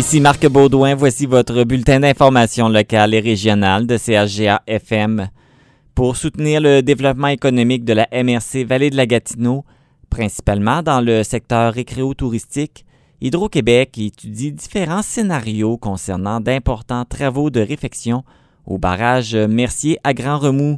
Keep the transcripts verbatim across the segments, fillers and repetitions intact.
Ici Marc Baudouin, voici votre bulletin d'information locale et régionale de C H G A F M. Pour soutenir le développement économique de la M R C Vallée de la Gatineau, principalement dans le secteur récréo-touristique, Hydro-Québec étudie différents scénarios concernant d'importants travaux de réfection au barrage Mercier à Grand-Remous.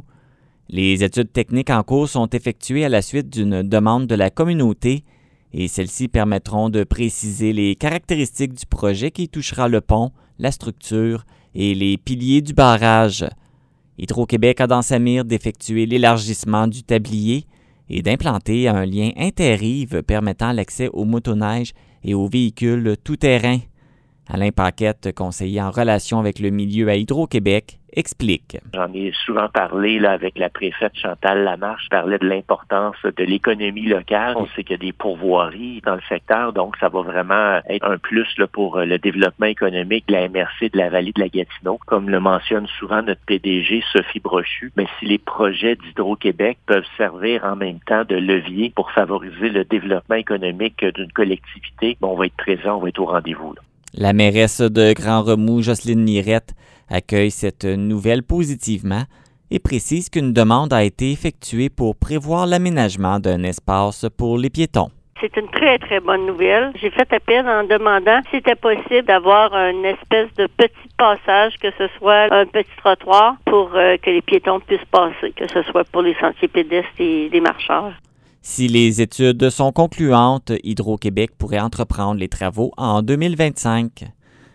Les études techniques en cours sont effectuées à la suite d'une demande de la communauté et celles-ci permettront de préciser les caractéristiques du projet qui touchera le pont, la structure et les piliers du barrage. Hydro-Québec a dans sa mire d'effectuer l'élargissement du tablier et d'implanter un lien interrive permettant l'accès aux motoneiges et aux véhicules tout-terrain. Alain Paquette, conseiller en relation avec le milieu à Hydro-Québec, explique. J'en ai souvent parlé là, avec la préfète Chantal Lamarche. Je parlais de l'importance de l'économie locale. On sait qu'il y a des pourvoiries dans le secteur, donc ça va vraiment être un plus là, pour le développement économique de la M R C de la Vallée de la Gatineau. Comme le mentionne souvent notre P D G, Sophie Brochu, mais si les projets d'Hydro-Québec peuvent servir en même temps de levier pour favoriser le développement économique d'une collectivité, bon, on va être présent, on va être au rendez-vous. Là. La mairesse de Grand-Remous, Jocelyne Lirette, accueille cette nouvelle positivement et précise qu'une demande a été effectuée pour prévoir l'aménagement d'un espace pour les piétons. C'est une très, très bonne nouvelle. J'ai fait appel en demandant si c'était possible d'avoir une espèce de petit passage, que ce soit un petit trottoir pour euh, que les piétons puissent passer, que ce soit pour les sentiers pédestres et les marcheurs. Si les études sont concluantes, Hydro-Québec pourrait entreprendre les travaux en deux mille vingt-cinq.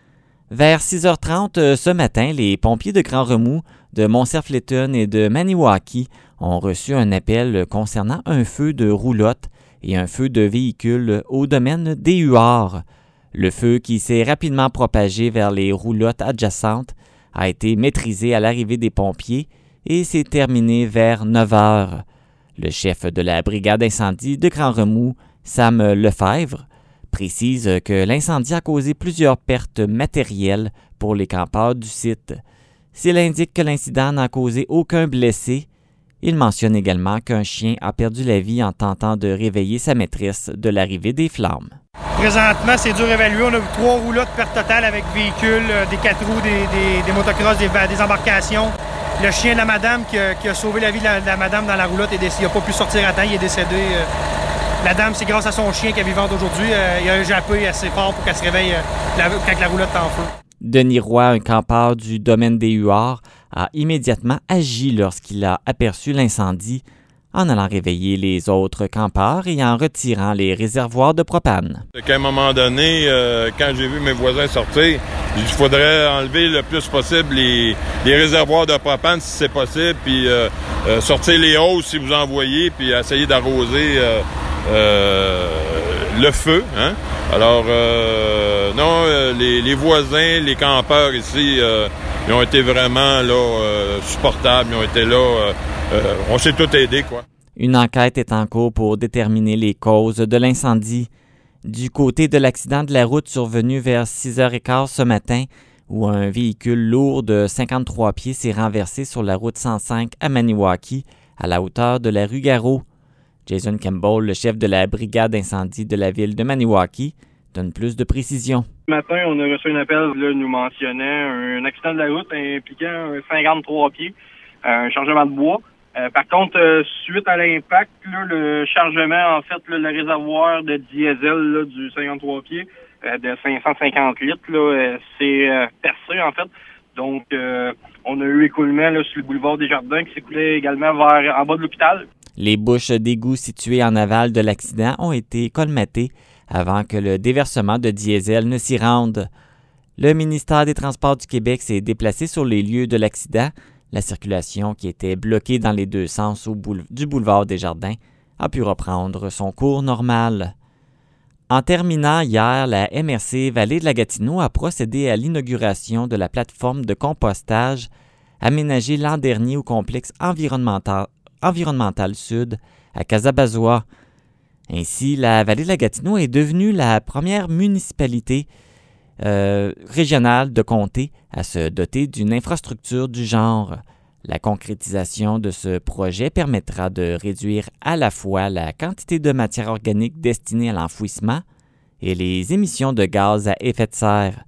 Vers six heures trente ce matin, les pompiers de Grand-Remous, de Montcerf-Letton et de Maniwaki ont reçu un appel concernant un feu de roulotte et un feu de véhicule au domaine des Huards. Le feu, qui s'est rapidement propagé vers les roulottes adjacentes, a été maîtrisé à l'arrivée des pompiers et s'est terminé vers neuf heures. Le chef de la brigade incendie de Grand-Remous, Sam Lefebvre, précise que l'incendie a causé plusieurs pertes matérielles pour les campeurs du site. S'il indique que l'incident n'a causé aucun blessé, il mentionne également qu'un chien a perdu la vie en tentant de réveiller sa maîtresse de l'arrivée des flammes. Présentement, c'est dur à évaluer. On a eu trois roulottes perte totale avec véhicules, des quatre roues, des, des, des motocross, des, des embarcations. Le chien de la madame qui a, qui a sauvé la vie de la, de la madame dans la roulotte, et il n'a pas pu sortir à temps, il est décédé. La dame, c'est grâce à son chien qu'elle est vivante aujourd'hui. Il a jappé assez fort pour qu'elle se réveille la, quand la roulotte est en feu. Denis Roy, un campeur du domaine des Huards, a immédiatement agi lorsqu'il a aperçu l'incendie, en allant réveiller les autres campeurs et en retirant les réservoirs de propane. À un moment donné, euh, quand j'ai vu mes voisins sortir, il faudrait enlever le plus possible les, les réservoirs de propane si c'est possible, puis euh, euh, sortir les hausses si vous en voyez, puis essayer d'arroser euh, euh, le feu. Hein? Alors, euh, non, euh, les, les voisins, les campeurs ici, euh, ils ont été vraiment là euh, supportables, ils ont été là... Euh, Euh, on s'est tout aidé, quoi. Une enquête est en cours pour déterminer les causes de l'incendie. Du côté de l'accident de la route survenu vers six heures quinze ce matin, où un véhicule lourd de cinquante-trois pieds s'est renversé sur la route cent cinq à Maniwaki, à la hauteur de la rue Garot. Jason Campbell, le chef de la brigade incendie de la ville de Maniwaki, donne plus de précisions. Ce matin, on a reçu un appel, là, nous mentionnait un accident de la route impliquant un cinquante-trois pieds, un chargement de bois. Euh, par contre, euh, suite à l'impact, là, le chargement, en fait, là, le réservoir de diesel là, du cinquante-trois pieds euh, de cinq cent cinquante litres, là, euh, c'est euh, percé, en fait. Donc, euh, on a eu écoulement là, sur le boulevard des Jardins qui s'écoulait également vers en bas de l'hôpital. Les bouches d'égout situées en aval de l'accident ont été colmatées avant que le déversement de diesel ne s'y rende. Le ministère des Transports du Québec s'est déplacé sur les lieux de l'accident. La circulation, qui était bloquée dans les deux sens au boule- du boulevard des Jardins, a pu reprendre son cours normal. En terminant hier, la M R C Vallée de la Gatineau a procédé à l'inauguration de la plateforme de compostage aménagée l'an dernier au complexe environnemental, environnemental sud à Casabazois. Ainsi, la Vallée de la Gatineau est devenue la première municipalité Euh, régionale de comté à se doter d'une infrastructure du genre. La concrétisation de ce projet permettra de réduire à la fois la quantité de matière organique destinée à l'enfouissement et les émissions de gaz à effet de serre.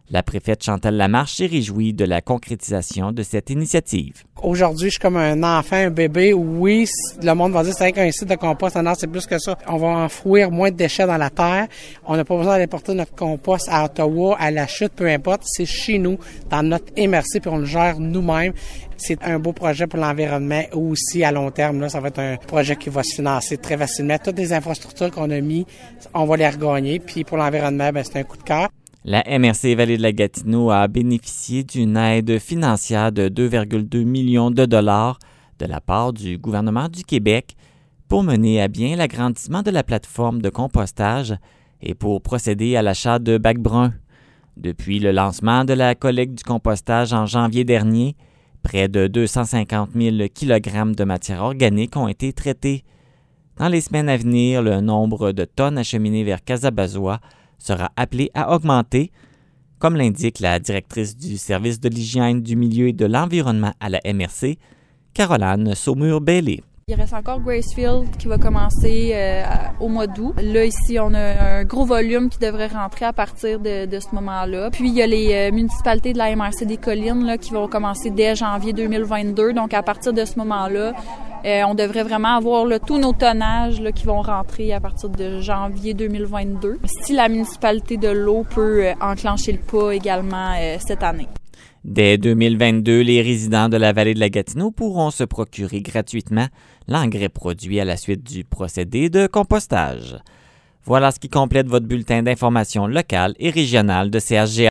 La préfète Chantal Lamarche s'est réjouie de la concrétisation de cette initiative. Aujourd'hui, je suis comme un enfant, un bébé. Oui, le monde va dire que c'est qu'un site de compost. Non, c'est plus que ça. On va enfouir moins de déchets dans la terre. On n'a pas besoin d'importer notre compost à Ottawa, à la chute, peu importe. C'est chez nous, dans notre M R C, puis on le gère nous-mêmes. C'est un beau projet pour l'environnement aussi à long terme. Là, ça va être un projet qui va se financer très facilement. Toutes les infrastructures qu'on a mis, on va les regagner. Puis pour l'environnement, ben, c'est un coup de cœur. La M R C Vallée de la Gatineau a bénéficié d'une aide financière de deux virgule deux millions de dollars de la part du gouvernement du Québec pour mener à bien l'agrandissement de la plateforme de compostage et pour procéder à l'achat de bacs bruns. Depuis le lancement de la collecte du compostage en janvier dernier, près de deux cent cinquante mille kilogrammes de matière organique ont été traités. Dans les semaines à venir, le nombre de tonnes acheminées vers Casabazois sera appelé à augmenter, comme l'indique la directrice du service de l'hygiène du milieu et de l'environnement à la M R C, Caroline Saumur-Bailey. Il reste encore Gracefield qui va commencer euh, au mois d'août. Là, ici, on a un gros volume qui devrait rentrer à partir de, de ce moment-là. Puis, il y a les euh, municipalités de la M R C des Collines là, qui vont commencer dès janvier deux mille vingt-deux. Donc, à partir de ce moment-là, euh, on devrait vraiment avoir là, tous nos tonnages là, qui vont rentrer à partir de janvier deux mille vingt-deux. Si la municipalité de l'eau peut euh, enclencher le pas également euh, cette année. Dès deux mille vingt-deux, les résidents de la vallée de la Gatineau pourront se procurer gratuitement l'engrais produit à la suite du procédé de compostage. Voilà ce qui complète votre bulletin d'information locale et régionale de C H G A.